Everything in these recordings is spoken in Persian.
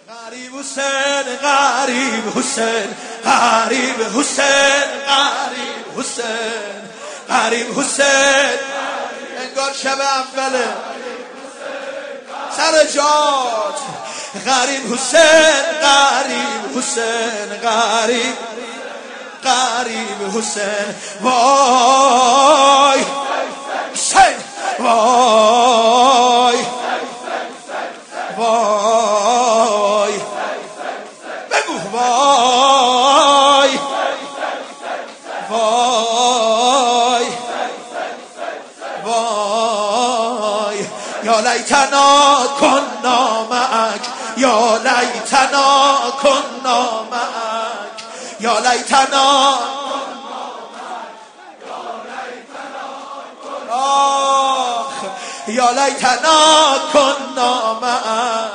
غریب حسین غریب حسین غریب حسین غریب حسین غریب حسین انگار شب اوله سر جات غریب حسین غریب حسین غریب غریب حسین وای حسین وای وای بگو وای وای وای یا لیتنا کنا معک یا لیتنا کنا معک یا لیتنا یا لیتنا کنا معک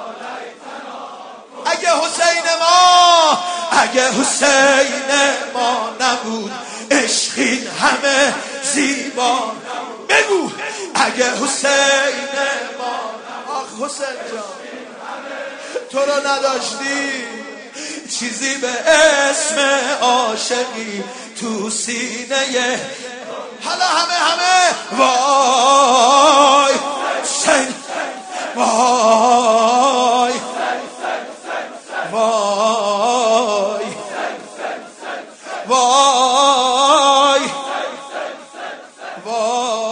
اگه حسین ما اگه حسین ما نبود عشق این همه زیبا بگو اگه حسین ما آخ حسین جان تو رو نداشتی چیزی به اسم عاشقی تو سینه حالا همه وای حسین وای وای وای وای